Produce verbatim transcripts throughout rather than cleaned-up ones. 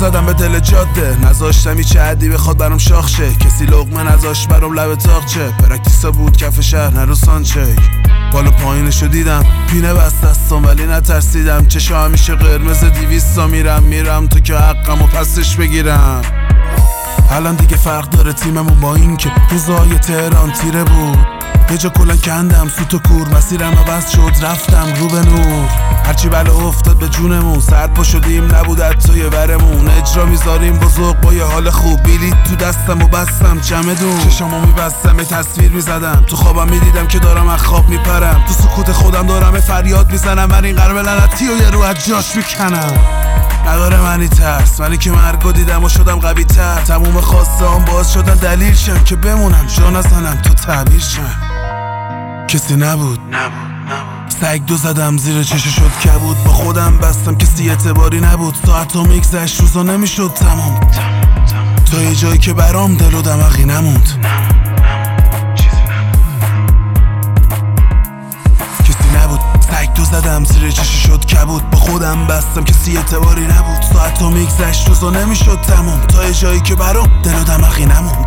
زدم به دل جاده، نذاشتم هیچ حدی بخواد برام شاخ شه. کسی لقمه نذاشت برام لب تاقچه. پرکتیسا بود کف شهر نرو سانچک. بالا پایینشو دیدم پینه بست دستم ولی نترسیدم. چشا همیشه قرمز دیویستا میرم میرم تو که حقم و پسش بگیرم. الان دیگه فرق داره تیممون با این که روزای تهران تیره بود. یه جا کلن کندم سوت و کور، مسیرم عوض شد رفتم رو به نور. هرچی بله افتاد به جونمون، سر پا شدیم نبود حتی ورمون. اجرا میذاریم بزرگ با یه حال خوب، بیلیت تو دستم و بستم چمدون. چشامو میبستم یه تصویر میزدم، تو خوابم میدیدم که دارم از خواب میپرم. تو سکوت خودم دارم فریاد میزنم، من این قلب لعنتی و یه رو از جاش میکنم. نداره منی ترس، منی که مرگو دیدم و شدم قوی تر. تموم خواسته هم باز شدن دلیل شم که بمونم جا نزنم تو تعبیر شم. کسی نبود نبود نبود سگ دو زدم زیر چشو شد کبود. با خودم بستم کسی اعتباری نبود. ساعتو میگذشت روزا نمیشد تمام. تا یه جایی که برام دل و دماغی نموند. زدم زیر چشی شد کبود. با خودم بستم کسی اعتباری نبود. ساعتو میگذشت روزا نمیشد تمام. تا یه جایی که برام دل و دماغی نموند.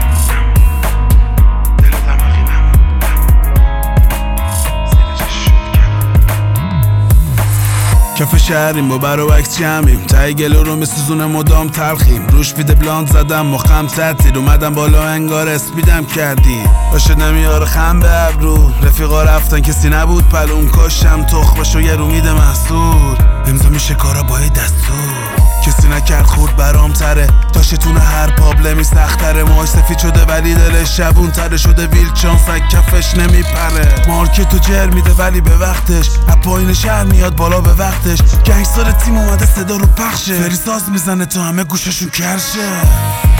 کف شهریم با بر و عکس جمعیم. تای گلو رو میسوزونه مدام تلخیم. روش فید بلاند زدم مخم تعطیل. اومدم بالا انگار اسپیدم کردی. باشه نمیاره خم به ابرو. رفیقا رفتن کسی نبود پلون. کاشم تخمشو یه رو میده محصول. امضا میشه کارا با دستور. کسی نکرد خورد برام تره. تاشتونه هر پابلمی سختره. موهاش سفید شده ولی دلش شبون تره شده. ویل چانسک کفش نمیپره. مارکتو جر میده ولی به وقتش. اپاین شهر میاد بالا به وقتش. گنگستر تیم اومده صدا رو پخشه. فریساز میزنه تا همه گوششون کرشه.